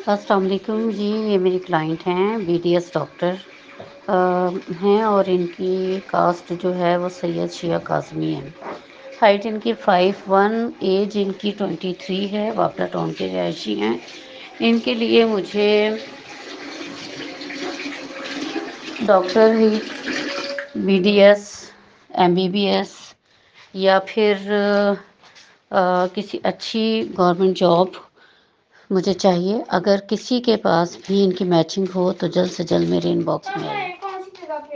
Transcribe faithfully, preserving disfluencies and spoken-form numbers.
अस्सलाम वालेकुम जी, ये मेरी क्लाइंट हैं बीडीएस डॉक्टर अ, हैं और इनकी कास्ट जो है वो सैयद शिया काज़मी है। हाइट इनकी फाइव वन, एज इनकी ट्वेंटी थ्री है, वापडा टाउन के रहायशी हैं। इनके लिए मुझे डॉक्टर ही बीडीएस, एमबीबीएस या फिर अ, किसी अच्छी गवर्नमेंट जॉब मुझे चाहिए। अगर किसी के पास भी इनकी मैचिंग हो तो जल्द से जल्द मेरे इनबॉक्स में आइए।